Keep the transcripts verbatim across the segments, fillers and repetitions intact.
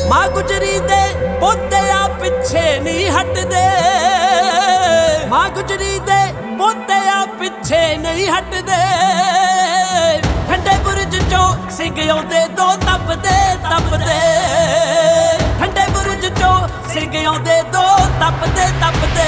मां गुजरी दे पोते आ पिछे नहीं हटदे, मां गुजरी दे पोते आ पिछे नहीं हटदे। ठंडे बुरज चो सिंह आउंदे दो तपदे तपदे, ठंडे बुरज चो सिंह आउंदे दो तपदे तपदे।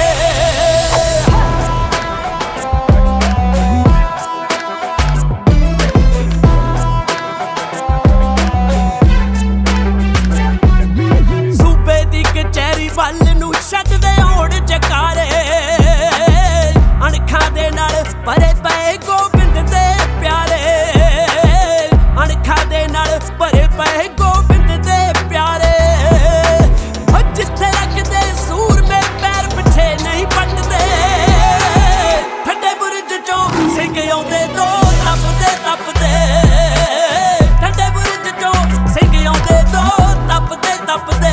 ਵੱਲ ਨੂੰ ਛੱਡਦੇ ਹੋੜ ਜਕਾਰੇ, ਅਣਖਾਂ ਦੇ ਨਾਲ ਭਰੇ ਪਏ ਗੋਬਿੰਦ ਦੇ ਪਿਆਰੇ, ਅਣਖਾਂ ਦੇ ਨਾਲ ਭਰੇ ਪਏ ਗੋਬਿੰਦ ਦੇ ਪਿਆਰੇ। ਉਹ ਜਿੱਥੇ ਰੱਖਦੇ ਸੂਰਮੇ ਪੈਰ ਪਿੱਛੇ ਨਹੀਂ ਪੱਟਦੇ, ਠੰਡੇ ਬੁਰਜ ਚੋਂ ਸਿੰਘ ਆਉਂਦੇ ਦੋ ਤਪਦੇ ਤਪਦੇ, ਠੰਡੇ ਬੁਰਜ ਚੋਂ ਸਿੰਘ ਆਉਂਦੇ ਦੋ ਤਪਦੇ ਤਪਦੇ।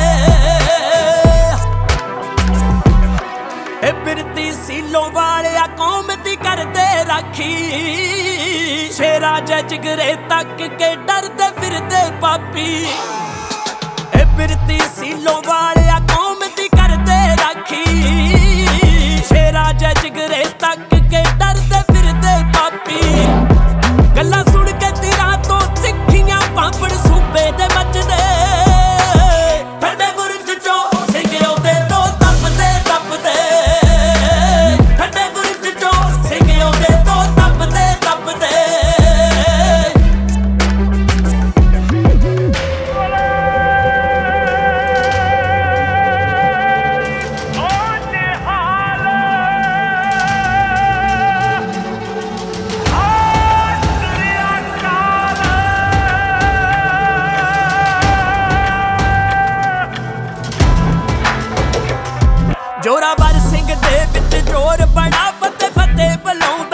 ਫਿਰਤੀ ਸੀਲੋਂ ਵਾਲਿਆ ਕੌਮ ਦੀ ਕਰਦੇ ਰਾਖੀ, ਸ਼ੇਰਾਂ ਜੈ ਜਿਗਰੇ ਤੱਕ ਕੇ ਡਰਦੇ ਫਿਰਦੇ ਪਾਪੀ। ਇਹ ਫਿਰਤੀ ਸੀਲੋਂ ਵਾਲਿਆ ਕੌਮ ਦੀ ਕਰਦੇ ਰਾਖੀ, ਸ਼ੇਰਾਂ ਜੈ ਜਿਗਰੇ ਤੱਕ ਕੇ ਡਰਦੇ ਫਿਰਦੇ ਪਾਪੀ। ਗੱਲਾਂ ਸੁਣ ਕੇ ਤੀਰਾਂ ਤੋਂ ਤਿੱਖੀਆਂ ਪਾਪੜ ਸੂਬੇ ਦੇ ਮੱਚਦੇ, ਠੰਡੇ ਬੁਰਜ ਚੋਂ ਸਿੰਘ ਆਉਂਦੇ ਦੋ ਤਪਦੇ ਤਪਦੇ, ਜੋਰਾਵਰ ਸਿੰਘ ਦੇ ਵਿੱਚ ਜ਼ੋਰ ਬੜਾ ਫਤਿਹ ਫਤਿਹ ਬੁਲਾਉਂਦੇ।